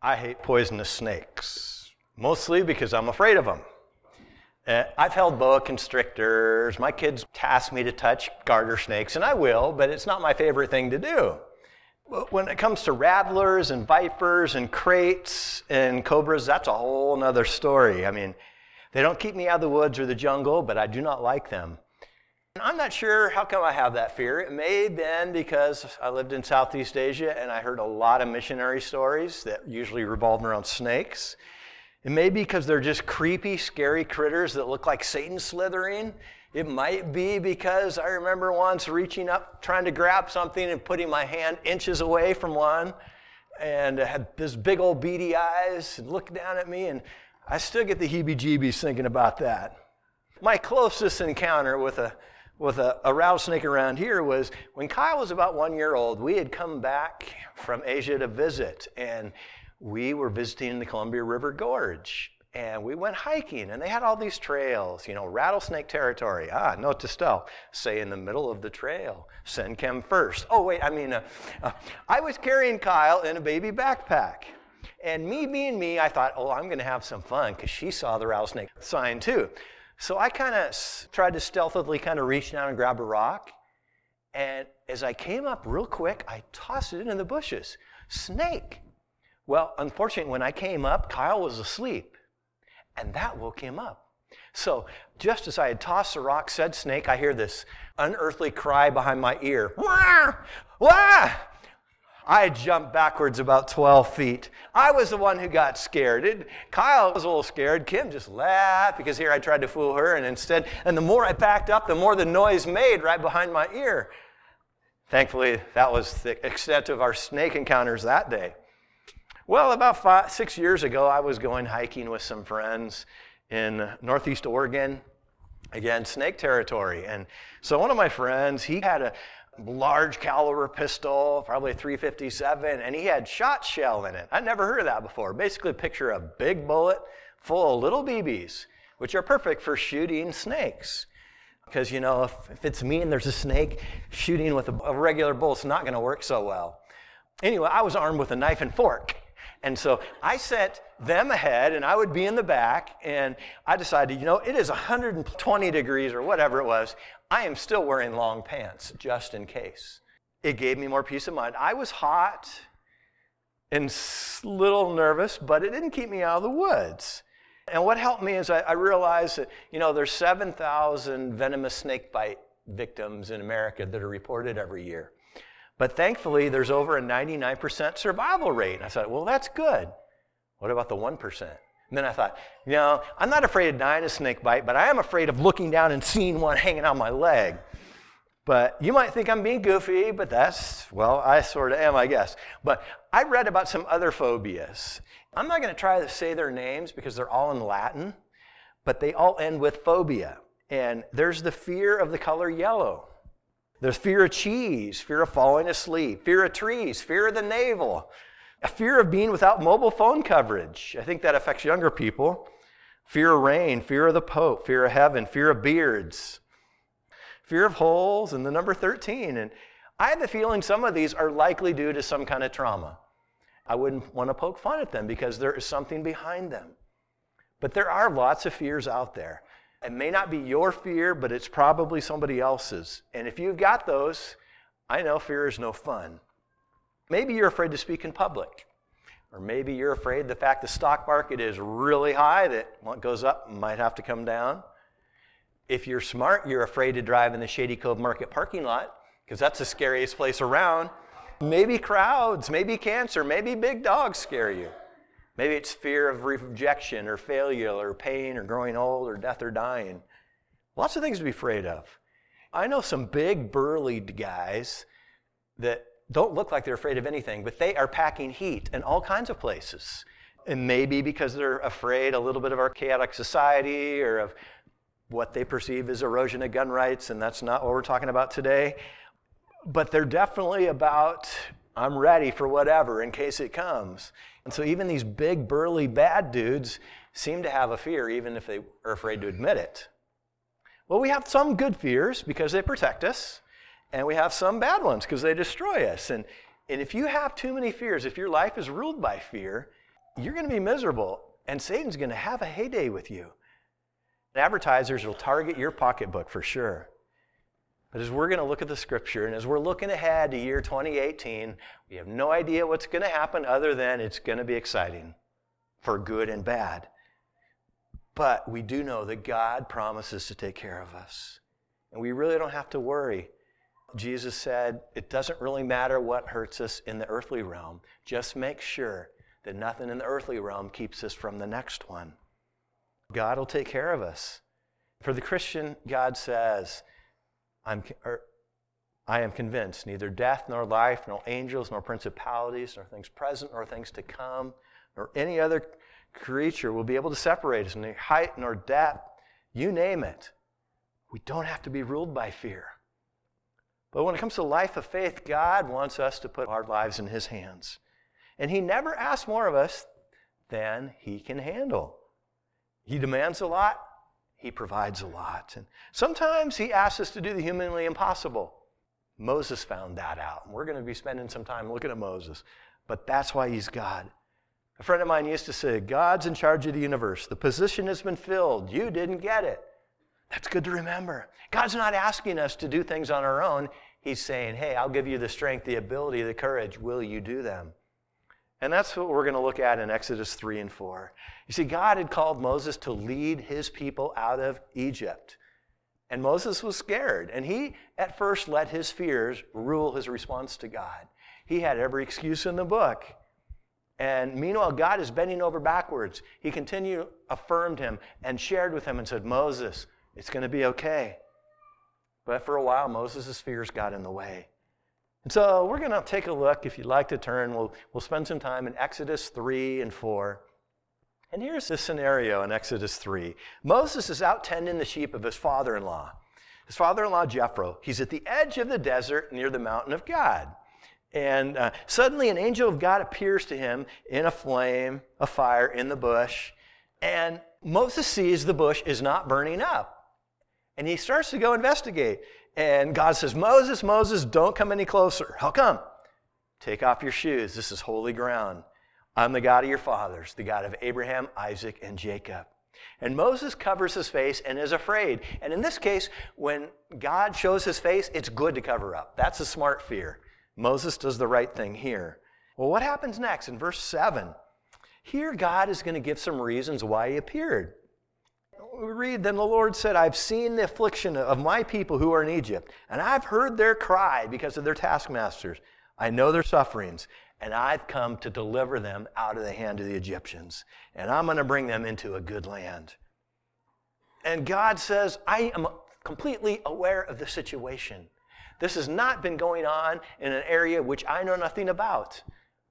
I hate poisonous snakes, mostly because I'm afraid of them. I've held boa constrictors. My kids task me to touch garter snakes, and I will, but it's not my favorite thing to do. But when it comes to rattlers and vipers and kraits and cobras, that's a whole nother story. I mean, they don't keep me out of the woods or the jungle, but I do not like them. And I'm not sure how come I have that fear. It may have been because I lived in Southeast Asia and I heard a lot of missionary stories that usually revolved around snakes. It may be because they're just creepy, scary critters that look like Satan slithering. It might be because I remember once reaching up, trying to grab something and putting my hand inches away from one and had this big old beady eyes and looked down at me, and I still get the heebie-jeebies thinking about that. My closest encounter with a rattlesnake around here was when Kyle was about 1 year old. We had come back from Asia to visit, and we were visiting the Columbia River Gorge, and we went hiking, and they had all these trails, rattlesnake territory. Note to self, say in the middle of the trail, send chem first. I was carrying Kyle in a baby backpack, and me being me, I thought, I'm going to have some fun, because she saw the rattlesnake sign too. So I kind of tried to stealthily kind of reach down and grab a rock, and as I came up real quick, I tossed it into the bushes. Snake. Well, unfortunately, when I came up, Kyle was asleep, and that woke him up. So just as I had tossed the rock, said snake, I hear this unearthly cry behind my ear. Wah! Wah! I jumped backwards about 12 feet. I was the one who got scared. Kyle was a little scared. Kim just laughed because here I tried to fool her, and the more I backed up, the more the noise made right behind my ear. Thankfully, that was the extent of our snake encounters that day. Well, about 6 years ago, I was going hiking with some friends in Northeast Oregon, again, snake territory. And so one of my friends, he had a large caliber pistol, probably a .357, and he had shot shell in it. I'd never heard of that before. Basically, picture a big bullet full of little BBs, which are perfect for shooting snakes. Because, if it's me and there's a snake, shooting with a regular bullet's not going to work so well. Anyway, I was armed with a knife and fork. And so I sent them ahead, and I would be in the back, and I decided, it is 120 degrees or whatever it was. I am still wearing long pants, just in case. It gave me more peace of mind. I was hot and a little nervous, but it didn't keep me out of the woods. And what helped me is I realized that, there's 7,000 venomous snake bite victims in America that are reported every year. But thankfully, there's over a 99% survival rate. And I thought, well, that's good. What about the 1%? And then I thought, I'm not afraid of dying of snake bite, but I am afraid of looking down and seeing one hanging on my leg. But you might think I'm being goofy, but I sort of am, I guess. But I read about some other phobias. I'm not going to try to say their names because they're all in Latin, but they all end with phobia. And there's the fear of the color yellow. There's fear of cheese, fear of falling asleep, fear of trees, fear of the navel, a fear of being without mobile phone coverage. I think that affects younger people. Fear of rain, fear of the Pope, fear of heaven, fear of beards, fear of holes, and the number 13. And I have the feeling some of these are likely due to some kind of trauma. I wouldn't want to poke fun at them because there is something behind them. But there are lots of fears out there. It may not be your fear, but it's probably somebody else's. And if you've got those, I know fear is no fun. Maybe you're afraid to speak in public. Or maybe you're afraid the fact the stock market is really high, that what goes up might have to come down. If you're smart, you're afraid to drive in the Shady Cove Market parking lot, because that's the scariest place around. Maybe crowds, maybe cancer, maybe big dogs scare you. Maybe it's fear of rejection or failure or pain or growing old or death or dying. Lots of things to be afraid of. I know some big burly guys that don't look like they're afraid of anything, but they are packing heat in all kinds of places. And maybe because they're afraid a little bit of our chaotic society or of what they perceive as erosion of gun rights, and that's not what we're talking about today. But they're definitely about, I'm ready for whatever in case it comes. And so even these big, burly, bad dudes seem to have a fear, even if they are afraid to admit it. Well, we have some good fears because they protect us, and we have some bad ones because they destroy us. And if you have too many fears, if your life is ruled by fear, you're going to be miserable, and Satan's going to have a heyday with you. Advertisers will target your pocketbook for sure. But as we're going to look at the scripture, and as we're looking ahead to year 2018, we have no idea what's going to happen other than it's going to be exciting for good and bad. But we do know that God promises to take care of us. And we really don't have to worry. Jesus said, it doesn't really matter what hurts us in the earthly realm. Just make sure that nothing in the earthly realm keeps us from the next one. God will take care of us. For the Christian, God says, I am convinced neither death nor life, nor angels, nor principalities, nor things present, nor things to come, nor any other creature will be able to separate us, neither height nor depth, you name it. We don't have to be ruled by fear. But when it comes to life of faith, God wants us to put our lives in His hands. And He never asks more of us than He can handle. He demands a lot. He provides a lot. And sometimes He asks us to do the humanly impossible. Moses found that out. And we're going to be spending some time looking at Moses. But that's why He's God. A friend of mine used to say, God's in charge of the universe. The position has been filled. You didn't get it. That's good to remember. God's not asking us to do things on our own. He's saying, hey, I'll give you the strength, the ability, the courage. Will you do them? And that's what we're going to look at in Exodus 3 and 4. You see, God had called Moses to lead His people out of Egypt. And Moses was scared. And he, at first, let his fears rule his response to God. He had every excuse in the book. And meanwhile, God is bending over backwards. He continued, affirmed him, and shared with him and said, Moses, it's going to be okay. But for a while, Moses' fears got in the way. And so we're going to take a look. If you'd like to turn, we'll spend some time in Exodus 3 and 4. And here's the scenario in Exodus 3. Moses is out tending the sheep of his father-in-law. His father-in-law, Jethro, he's at the edge of the desert near the mountain of God. And suddenly an angel of God appears to him in a flame, a fire in the bush. And Moses sees the bush is not burning up. And he starts to go investigate. And God says, Moses, Moses, don't come any closer. How come? Take off your shoes. This is holy ground. I'm the God of your fathers, the God of Abraham, Isaac, and Jacob. And Moses covers his face and is afraid. And in this case, when God shows His face, it's good to cover up. That's a smart fear. Moses does the right thing here. Well, what happens next in verse 7? Here God is going to give some reasons why He appeared. We read, then the Lord said, I've seen the affliction of my people who are in Egypt, and I've heard their cry because of their taskmasters. I know their sufferings, and I've come to deliver them out of the hand of the Egyptians, and I'm going to bring them into a good land. And God says, I am completely aware of the situation. This has not been going on in an area which I know nothing about.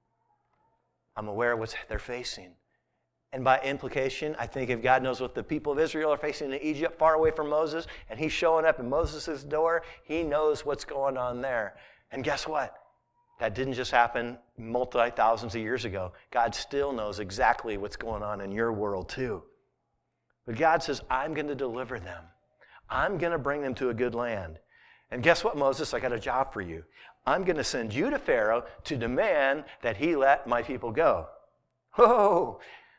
I'm aware of what they're facing. And by implication, I think if God knows what the people of Israel are facing in Egypt, far away from Moses, and He's showing up in Moses' door, He knows what's going on there. And guess what? That didn't just happen multi-thousands of years ago. God still knows exactly what's going on in your world too. But God says, I'm going to deliver them. I'm going to bring them to a good land. And guess what, Moses? I got a job for you. I'm going to send you to Pharaoh to demand that he let my people go. Whoa!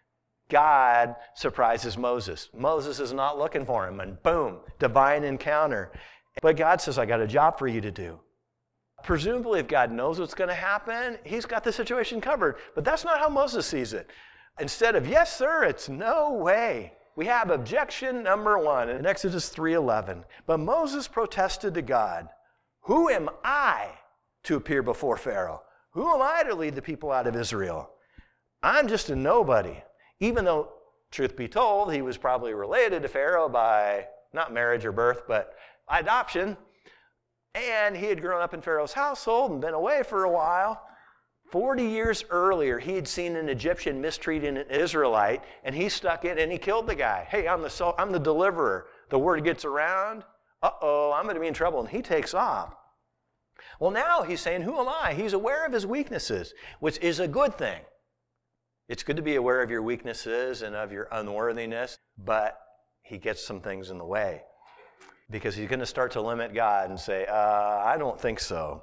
God surprises Moses. Moses is not looking for him, and boom, divine encounter. But God says, I got a job for you to do. Presumably, if God knows what's going to happen, He's got the situation covered. But that's not how Moses sees it. Instead of, yes, sir, it's no way. We have objection number 1 in Exodus 3:11. But Moses protested to God, who am I to appear before Pharaoh? Who am I to lead the people out of Israel? I'm just a nobody. Even though, truth be told, he was probably related to Pharaoh by not marriage or birth, but adoption. And he had grown up in Pharaoh's household and been away for a while. 40 years earlier, he had seen an Egyptian mistreating an Israelite, and he stuck it and he killed the guy. Hey, I'm the deliverer. The word gets around. Uh-oh, I'm going to be in trouble. And he takes off. Well, now he's saying, who am I? He's aware of his weaknesses, which is a good thing. It's good to be aware of your weaknesses and of your unworthiness, but he gets some things in the way because he's going to start to limit God and say, I don't think so.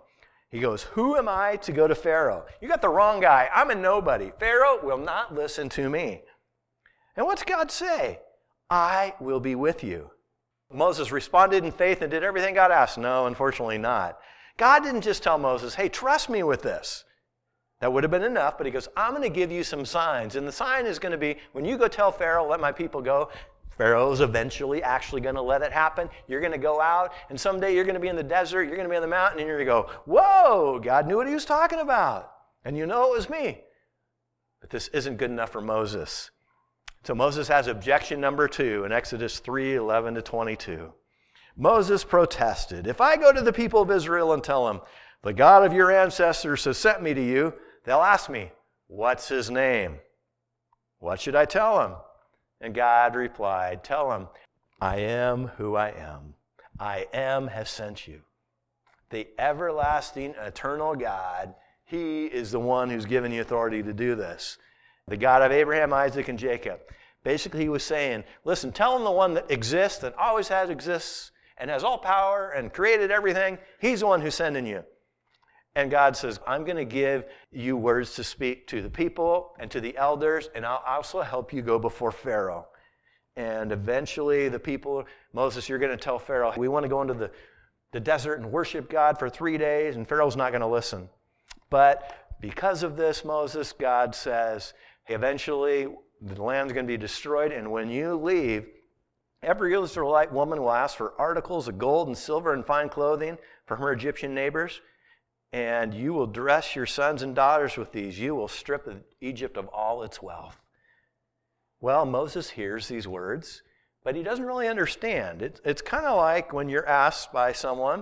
He goes, who am I to go to Pharaoh? You got the wrong guy. I'm a nobody. Pharaoh will not listen to me. And what's God say? I will be with you. Moses responded in faith and did everything God asked. No, unfortunately not. God didn't just tell Moses, hey, trust me with this. That would have been enough, but he goes, I'm going to give you some signs. And the sign is going to be, when you go tell Pharaoh, let my people go, Pharaoh's eventually actually going to let it happen. You're going to go out, and someday you're going to be in the desert, you're going to be on the mountain, and you're going to go, whoa, God knew what he was talking about. And you know it was me. But this isn't good enough for Moses. So Moses has objection number 2 in Exodus 3:11-22. Moses protested, if I go to the people of Israel and tell them, the God of your ancestors has sent me to you, they'll ask me, what's his name? What should I tell them? And God replied, tell them, I am who I am. I am has sent you. The everlasting, eternal God, he is the one who's given you authority to do this. The God of Abraham, Isaac, and Jacob. Basically, he was saying, listen, tell them the one that exists, that always has exists, and has all power, and created everything. He's the one who's sending you. And God says, I'm going to give you words to speak to the people and to the elders, and I'll also help you go before Pharaoh. And eventually the people, Moses, you're going to tell Pharaoh, we want to go into the desert and worship God for 3 days, and Pharaoh's not going to listen. But because of this, Moses, God says, eventually the land's going to be destroyed, and when you leave, every Israelite woman will ask for articles of gold and silver and fine clothing from her Egyptian neighbors. And you will dress your sons and daughters with these. You will strip Egypt of all its wealth. Well, Moses hears these words, but he doesn't really understand. It's kind of like when you're asked by someone,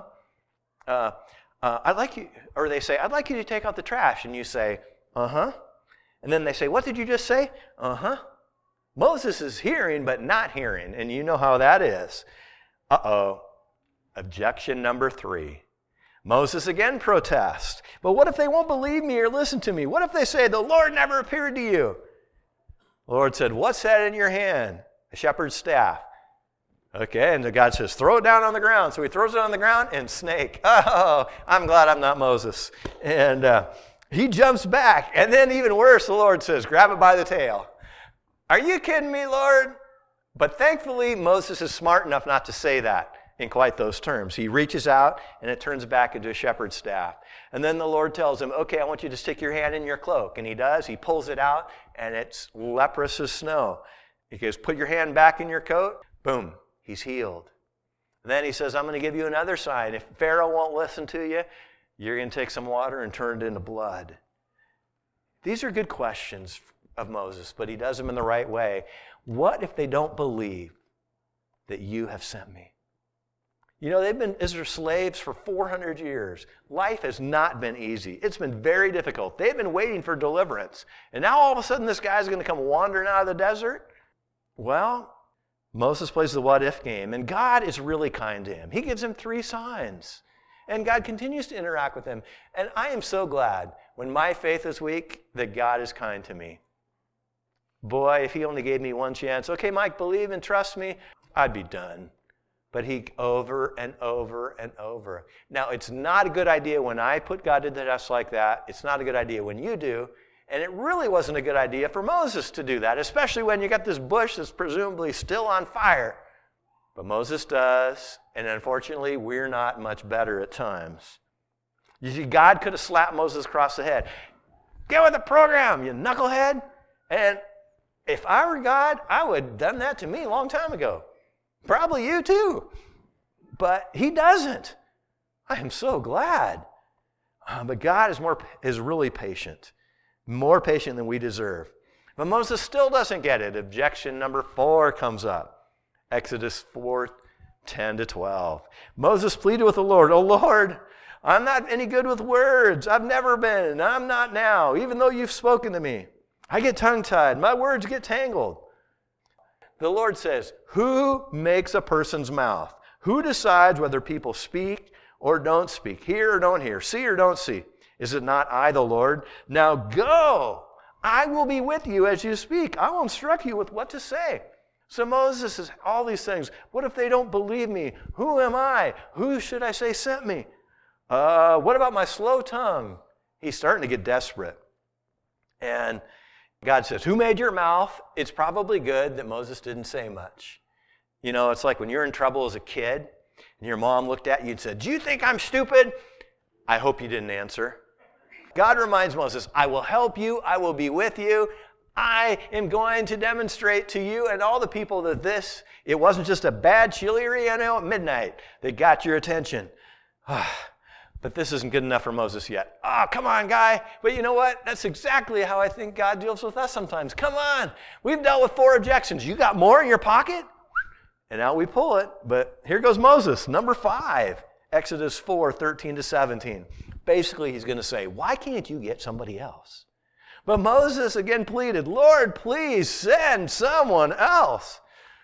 I'd like you, or they say, I'd like you to take out the trash. And you say, uh-huh. And then they say, what did you just say? Uh-huh. Moses is hearing, but not hearing. And you know how that is. Uh-oh. Objection number 3. Moses again protests. But what if they won't believe me or listen to me? What if they say, the Lord never appeared to you? The Lord said, what's that in your hand? A shepherd's staff. Okay, and God says, throw it down on the ground. So he throws it on the ground, and snake. Oh, I'm glad I'm not Moses. And he jumps back. And then even worse, the Lord says, grab it by the tail. Are you kidding me, Lord? But thankfully, Moses is smart enough not to say that in quite those terms. He reaches out, and it turns back into a shepherd's staff. And then the Lord tells him, okay, I want you to stick your hand in your cloak. And he does. He pulls it out, and it's leprous as snow. He goes, put your hand back in your coat. Boom, he's healed. And then he says, I'm going to give you another sign. If Pharaoh won't listen to you, you're going to take some water and turn it into blood. These are good questions of Moses, but he does them in the right way. What if they don't believe that you have sent me? You know, they've been Israel slaves for 400 years. Life has not been easy. It's been very difficult. They've been waiting for deliverance. And now all of a sudden this guy's going to come wandering out of the desert? Well, Moses plays the what-if game, and God is really kind to him. He gives him 3 signs, and God continues to interact with him. And I am so glad when my faith is weak that God is kind to me. Boy, if he only gave me one chance, okay, Mike, believe and trust me, I'd be done. But he over and over and over. Now, it's not a good idea when I put God to the test like that. It's not a good idea when you do. And it really wasn't a good idea for Moses to do that, especially when you got this bush that's presumably still on fire. But Moses does, and unfortunately, we're not much better at times. You see, God could have slapped Moses across the head. Get with the program, you knucklehead. And if I were God, I would have done that to me a long time ago. Probably you too. But he doesn't. I am so glad. But God is really patient. More patient than we deserve. But Moses still doesn't get it. Objection number 4 comes up. Exodus 4:10-12. Moses pleaded with the Lord, "Oh Lord, I'm not any good with words. I've never been, and I'm not now, even though you've spoken to me. I get tongue-tied. My words get tangled." The Lord says, who makes a person's mouth? Who decides whether people speak or don't speak, hear or don't hear, see or don't see? Is it not I, the Lord? Now go. I will be with you as you speak. I will instruct you with what to say. So Moses says all these things. What if they don't believe me? Who am I? Who should I say sent me? What about my slow tongue? He's starting to get desperate. And God says, who made your mouth? It's probably good that Moses didn't say much. You know, it's like when you're in trouble as a kid and your mom looked at you and said, do you think I'm stupid? I hope you didn't answer. God reminds Moses, I will help you. I will be with you. I am going to demonstrate to you and all the people that it wasn't just a bad chili relleno at midnight that got your attention. But this isn't good enough for Moses yet. Oh, come on, guy. But you know what? That's exactly how I think God deals with us sometimes. Come on. We've dealt with 4 objections. You got more in your pocket? And now we pull it. But here goes Moses, number 5, Exodus 4:13-17. Basically, he's going to say, why can't you get somebody else? But Moses again pleaded, Lord, please send someone else.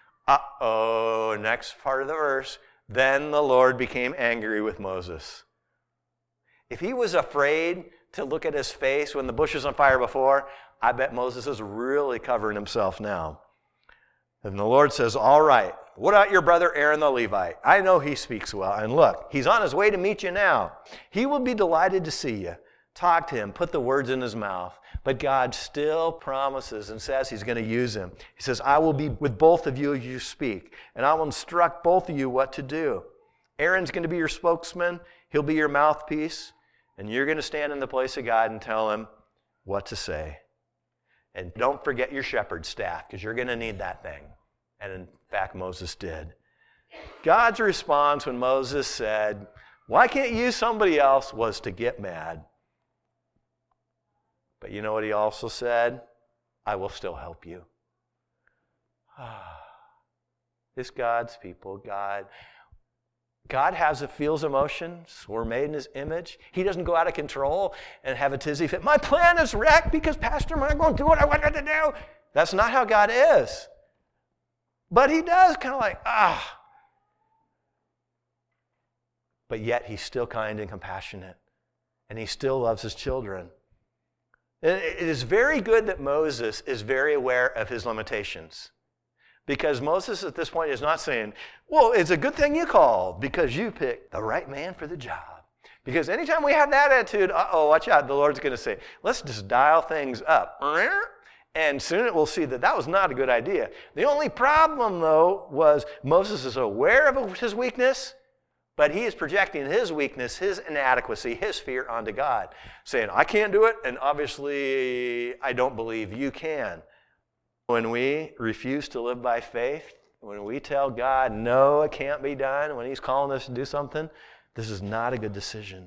Next part of the verse. Then the Lord became angry with Moses. If he was afraid to look at his face when the bush was on fire before, I bet Moses is really covering himself now. And the Lord says, all right, what about your brother Aaron the Levite? I know he speaks well. And look, he's on his way to meet you now. He will be delighted to see you. Talk to him, put the words in his mouth. But God still promises and says he's going to use him. He says, I will be with both of you as you speak, and I will instruct both of you what to do. Aaron's going to be your spokesman. He'll be your mouthpiece. And you're going to stand in the place of God and tell him what to say. And don't forget your shepherd's staff, because you're going to need that thing. And in fact, Moses did. God's response when Moses said, why can't you use somebody else, was to get mad. But you know what he also said? I will still help you. It's God's people. God feels emotions. We're made in his image. He doesn't go out of control and have a tizzy fit. My plan is wrecked because Pastor Mike won't do what I wanted to do. That's not how God is. But he does kind of like, But yet he's still kind and compassionate. And he still loves his children. It is very good that Moses is very aware of his limitations. Because Moses at this point is not saying, well, it's a good thing you called because you picked the right man for the job. Because anytime we have that attitude, watch out, the Lord's going to say, let's just dial things up. And soon we'll see that was not a good idea. The only problem, though, was Moses is aware of his weakness, but he is projecting his weakness, his inadequacy, his fear onto God, saying, I can't do it, and obviously I don't believe you can. When we refuse to live by faith, when we tell God, no, it can't be done, when he's calling us to do something, this is not a good decision.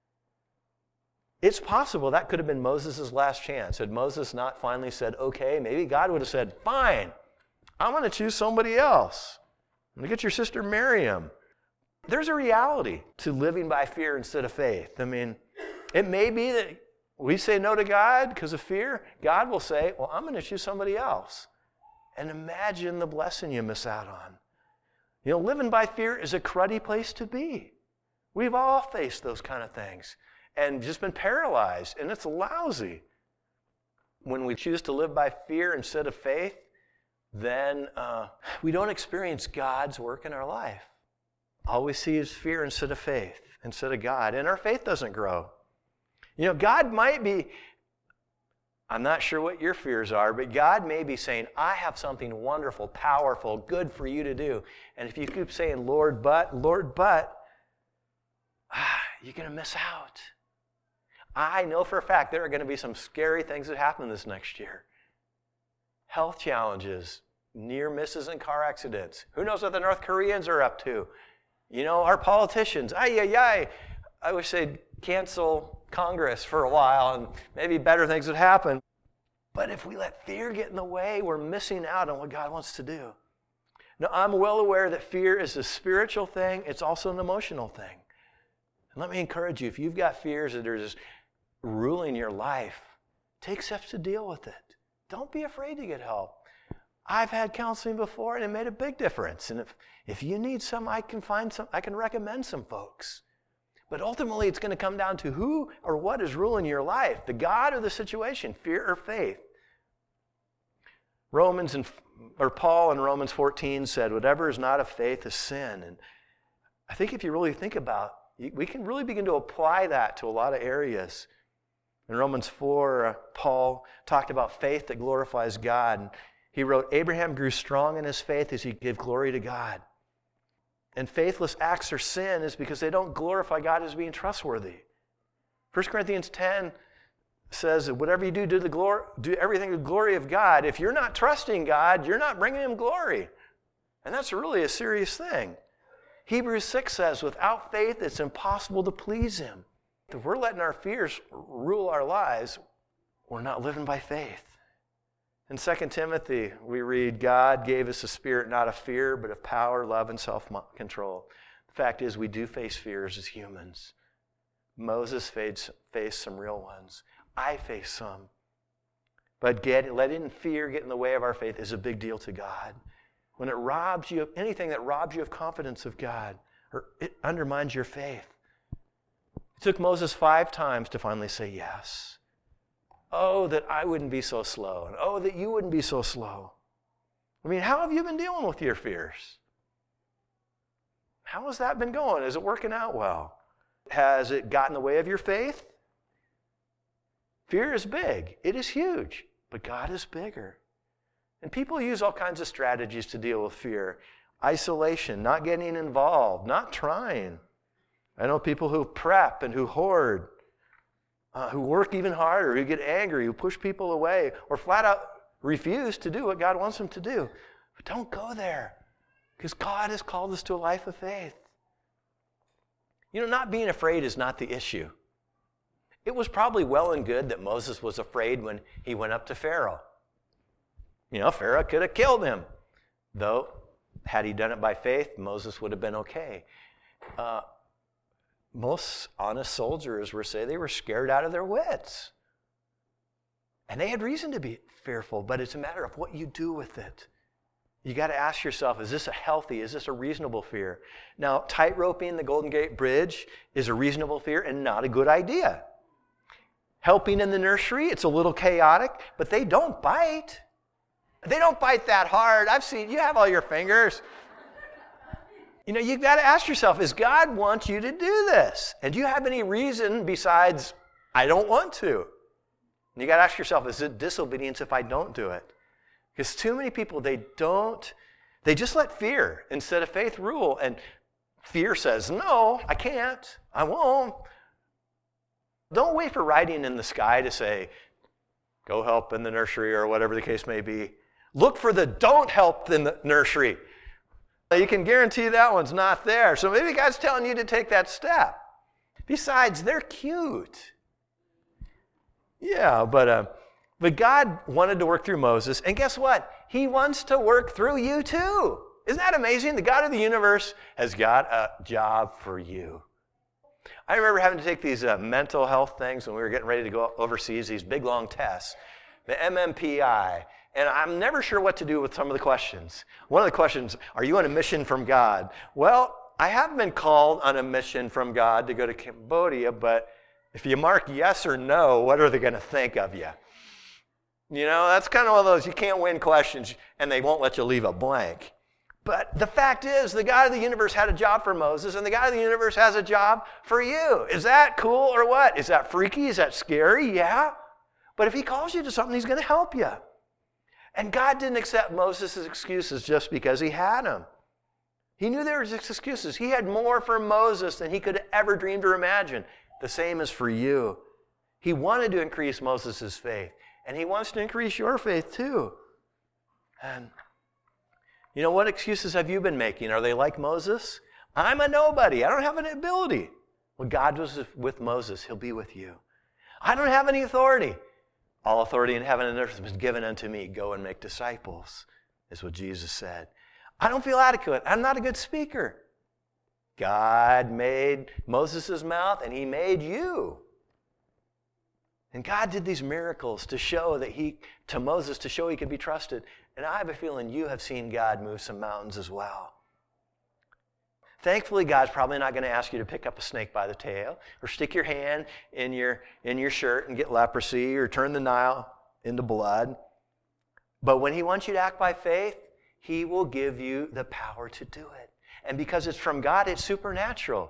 It's possible that could have been Moses' last chance. Had Moses not finally said, okay, maybe God would have said, fine, I'm going to choose somebody else. I'm going to get your sister Miriam. There's a reality to living by fear instead of faith. I mean, it may be that we say no to God because of fear. God will say, well, I'm going to choose somebody else. And imagine the blessing you miss out on. You know, living by fear is a cruddy place to be. We've all faced those kind of things and just been paralyzed, and it's lousy. When we choose to live by fear instead of faith, then we don't experience God's work in our life. All we see is fear instead of faith, instead of God, and our faith doesn't grow. You know, God might be, I'm not sure what your fears are, but God may be saying, I have something wonderful, powerful, good for you to do. And if you keep saying, Lord, but, you're going to miss out. I know for a fact there are going to be some scary things that happen this next year. Health challenges, near misses and car accidents. Who knows what the North Koreans are up to? You know, our politicians, I wish they'd cancel Congress for a while and maybe better things would happen. But if we let fear get in the way, we're missing out on what God wants to do. Now, I'm well aware that fear is a spiritual thing. It's also an emotional thing. And let me encourage you, if you've got fears that are just ruling your life, take steps to deal with it. Don't be afraid to get help. I've had counseling before, and it made a big difference. And if you need some, I can recommend some folks. But ultimately, it's going to come down to who or what is ruling your life, the God or the situation, fear or faith. Paul in Romans 14 said, whatever is not of faith is sin. And I think if you really think about We can really begin to apply that to a lot of areas. In Romans 4, Paul talked about faith that glorifies God. He wrote, Abraham grew strong in his faith as he gave glory to God. And faithless acts or sin is because they don't glorify God as being trustworthy. 1 Corinthians 10 says that whatever you do, do everything to the glory of God. If you're not trusting God, you're not bringing him glory. And that's really a serious thing. Hebrews 6 says, without faith, it's impossible to please him. If we're letting our fears rule our lives, we're not living by faith. In 2 Timothy, we read, God gave us a spirit not of fear, but of power, love, and self-control. The fact is, we do face fears as humans. Moses faced some real ones. I face some. But letting fear get in the way of our faith is a big deal to God. When it robs you of anything that robs you of confidence of God, or it undermines your faith. It took Moses 5 times to finally say yes. Oh, that I wouldn't be so slow. And oh, that you wouldn't be so slow. I mean, how have you been dealing with your fears? How has that been going? Is it working out well? Has it gotten in the way of your faith? Fear is big. It is huge. But God is bigger. And people use all kinds of strategies to deal with fear. Isolation, not getting involved, not trying. I know people who prep and who hoard. Who work even harder, who get angry, who push people away, or flat out refuse to do what God wants them to do. But don't go there, because God has called us to a life of faith. You know, not being afraid is not the issue. It was probably well and good that Moses was afraid when he went up to Pharaoh. You know, Pharaoh could have killed him. Though, had he done it by faith, Moses would have been okay. Most honest soldiers would say they were scared out of their wits. And they had reason to be fearful, but it's a matter of what you do with it. You got to ask yourself, is this a reasonable fear? Now, tightroping the Golden Gate Bridge is a reasonable fear and not a good idea. Helping in the nursery, it's a little chaotic, but they don't bite. They don't bite that hard. I've seen, you have all your fingers. You know, you've got to ask yourself, does God want you to do this? And do you have any reason besides, I don't want to? And you got to ask yourself, is it disobedience if I don't do it? Because too many people, they just let fear instead of faith rule. And fear says, no, I can't, I won't. Don't wait for writing in the sky to say, go help in the nursery or whatever the case may be. Look for the don't help in the nursery. You can guarantee that one's not there. So maybe God's telling you to take that step. Besides, they're cute. Yeah, but God wanted to work through Moses. And guess what? He wants to work through you too. Isn't that amazing? The God of the universe has got a job for you. I remember having to take these mental health things when we were getting ready to go overseas, these big long tests, the MMPI. And I'm never sure what to do with some of the questions. One of the questions, are you on a mission from God? Well, I have been called on a mission from God to go to Cambodia, but if you mark yes or no, what are they going to think of you? You know, that's kind of one of those you can't win questions, and they won't let you leave a blank. But the fact is, the God of the universe had a job for Moses, and the God of the universe has a job for you. Is that cool or what? Is that freaky? Is that scary? Yeah. But if he calls you to something, he's going to help you. And God didn't accept Moses' excuses just because he had them. He knew there was excuses. He had more for Moses than he could have ever dreamed or imagined. The same is for you. He wanted to increase Moses' faith, and he wants to increase your faith too. And you know, what excuses have you been making? Are they like Moses? I'm a nobody. I don't have any ability. Well, God was with Moses. He'll be with you. I don't have any authority. All authority in heaven and earth has been given unto me. Go and make disciples, is what Jesus said. I don't feel adequate. I'm not a good speaker. God made Moses' mouth, and he made you. And God did these miracles to show that to Moses, to show he could be trusted. And I have a feeling you have seen God move some mountains as well. Thankfully, God's probably not going to ask you to pick up a snake by the tail or stick your hand in your shirt and get leprosy or turn the Nile into blood. But when he wants you to act by faith, he will give you the power to do it. And because it's from God, it's supernatural.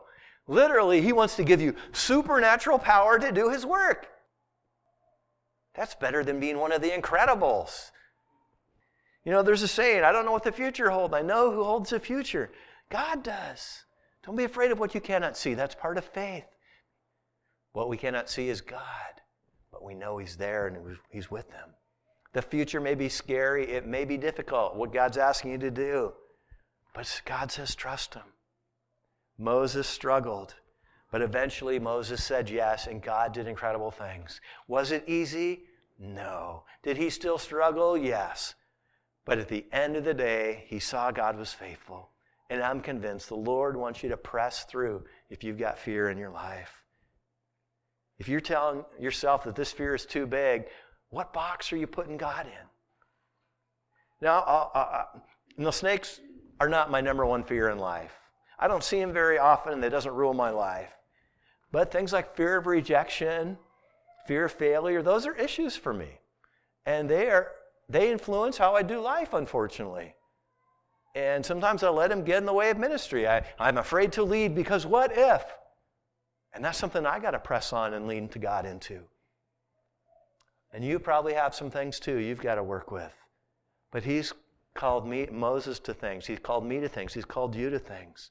Literally, he wants to give you supernatural power to do his work. That's better than being one of the Incredibles. You know, there's a saying, I don't know what the future holds. I know who holds the future. God does. Don't be afraid of what you cannot see. That's part of faith. What we cannot see is God, but we know he's there and he's with them. The future may be scary. It may be difficult, what God's asking you to do. But God says, trust him. Moses struggled, but eventually Moses said yes, and God did incredible things. Was it easy? No. Did he still struggle? Yes. But at the end of the day, he saw God was faithful. And I'm convinced the Lord wants you to press through if you've got fear in your life. If you're telling yourself that this fear is too big, what box are you putting God in? Now, snakes are not my number one fear in life. I don't see them very often, and it doesn't rule my life. But things like fear of rejection, fear of failure, those are issues for me. And they influence how I do life, unfortunately. And sometimes I let them get in the way of ministry. I'm afraid to lead because what if? And that's something I got to press on and lean to God into. And you probably have some things too you've got to work with. But he's called Moses to things. He's called me to things. He's called you to things.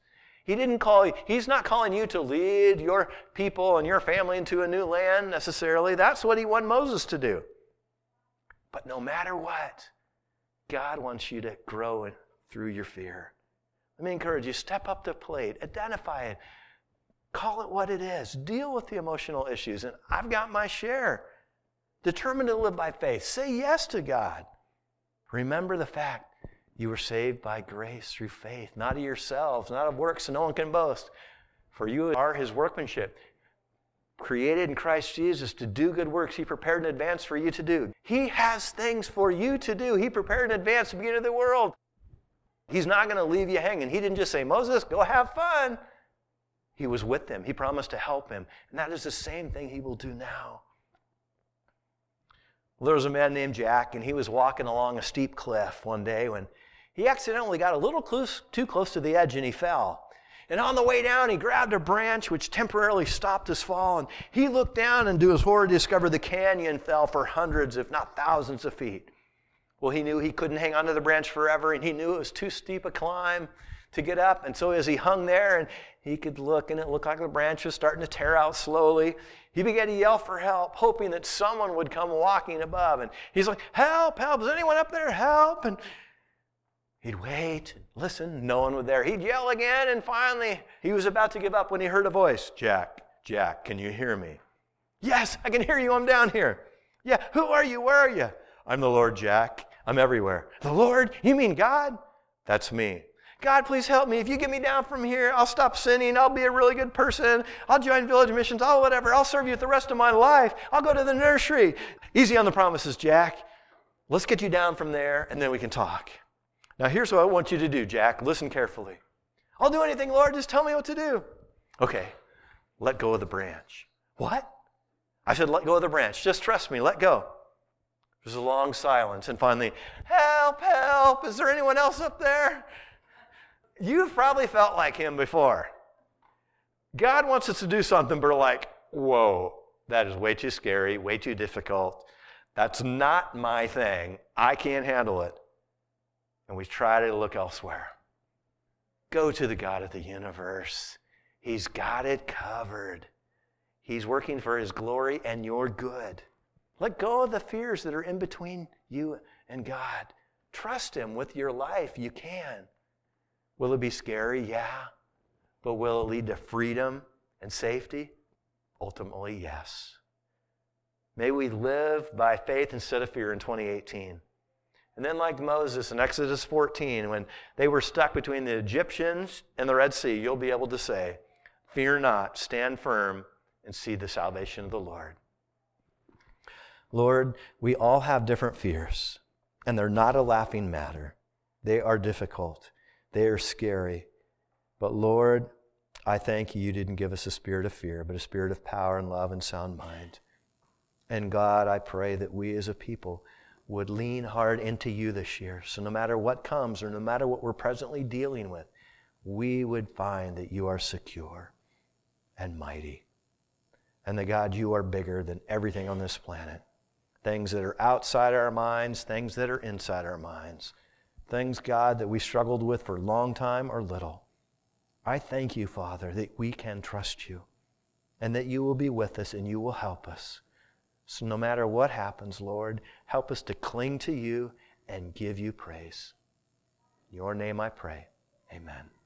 He's not calling you to lead your people and your family into a new land necessarily. That's what he wanted Moses to do. But no matter what, God wants you to grow through your fear. Let me encourage you, step up to the plate, identify it, call it what it is, deal with the emotional issues, and I've got my share. Determined to live by faith. Say yes to God. Remember the fact you were saved by grace through faith, not of yourselves, not of works, so no one can boast. For you are his workmanship, created in Christ Jesus to do good works he prepared in advance for you to do. He has things for you to do. He prepared in advance the beginning of the world. He's not going to leave you hanging. He didn't just say, Moses, go have fun. He was with them. He promised to help him. And that is the same thing he will do now. Well, there was a man named Jack, and he was walking along a steep cliff one day when he accidentally got a little too close to the edge and he fell. And on the way down, he grabbed a branch which temporarily stopped his fall, and he looked down and to his horror discovered the canyon fell for hundreds, if not thousands of feet. Well, he knew he couldn't hang onto the branch forever, and he knew it was too steep a climb to get up. And so as he hung there and he could look, and it looked like the branch was starting to tear out slowly, he began to yell for help, hoping that someone would come walking above. And he's like, help, help, is anyone up there? Help. And he'd wait, listen, no one was there. He'd yell again, and finally he was about to give up when he heard a voice. Jack, can you hear me? Yes, I can hear you, I'm down here. Yeah, who are you, where are you? I'm the Lord, Jack. I'm everywhere. The Lord? You mean God? That's me. God, please help me. If you get me down from here, I'll stop sinning. I'll be a really good person. I'll join Village Missions. I'll whatever. I'll serve you the rest of my life. I'll go to the nursery. Easy on the promises, Jack. Let's get you down from there, and then we can talk. Now, here's what I want you to do, Jack. Listen carefully. I'll do anything, Lord. Just tell me what to do. Okay. Let go of the branch. What? I said, let go of the branch. Just trust me. Let go. There's a long silence, and finally, help, help. Is there anyone else up there? You've probably felt like him before. God wants us to do something, but we're like, whoa, that is way too scary, way too difficult. That's not my thing. I can't handle it. And we try to look elsewhere. Go to the God of the universe. He's got it covered. He's working for his glory and your good. Let go of the fears that are in between you and God. Trust him with your life. You can. Will it be scary? Yeah. But will it lead to freedom and safety? Ultimately, yes. May we live by faith instead of fear in 2018. And then like Moses in Exodus 14, when they were stuck between the Egyptians and the Red Sea, you'll be able to say, fear not, stand firm, and see the salvation of the Lord. Lord, we all have different fears, and they're not a laughing matter. They are difficult. They are scary. But Lord, I thank you didn't give us a spirit of fear, but a spirit of power and love and sound mind. And God, I pray that we as a people would lean hard into you this year. So no matter what comes or no matter what we're presently dealing with, we would find that you are secure. and mighty. And that, God, you are bigger than everything on this planet. Things that are outside our minds, things that are inside our minds. Things, God, that we struggled with for a long time or little. I thank you, Father, that we can trust you and that you will be with us and you will help us. So no matter what happens, Lord, help us to cling to you and give you praise. In your name I pray. Amen.